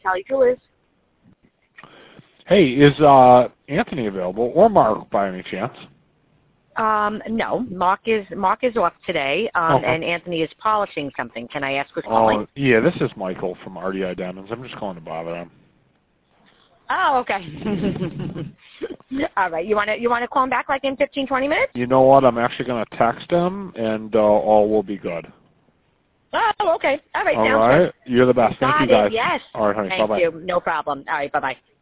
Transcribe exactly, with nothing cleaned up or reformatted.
Kelly Jewelers. Hey, is uh, Anthony available or Mark by any chance? Um, no, Mark is Mark is off today, um, Okay. and Anthony is polishing something. Can I ask who's Oh, calling? yeah, this is Michael from R D I Diamonds. I'm just calling to bother him. Oh, okay. All right. You want to you want to call him back like in fifteen, twenty minutes? You know what? I'm actually going to text him, and uh, all will be good. Oh, okay. All right. All Sounds right. good. You're the best. Thank Got you, guys. it. Yes. All right, honey. Thank Bye-bye. you. No problem. All right. Bye bye.